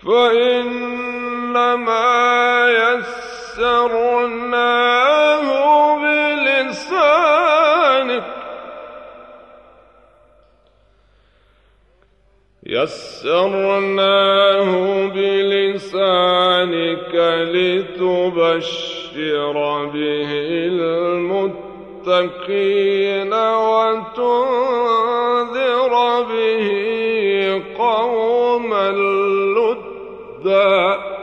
فإنما يسرناه بلسانك لتبشر به المتقين وتنذر به قوما لدا